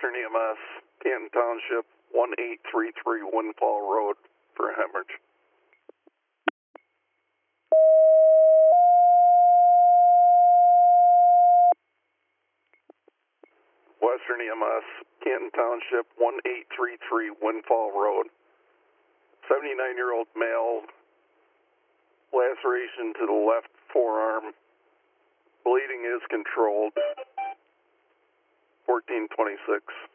Western EMS, Canton Township, 1833 Windfall Road for hemorrhage. Western EMS, Canton Township, 1833 Windfall Road. 79-year-old male, laceration to the left forearm. Bleeding is controlled. 1426.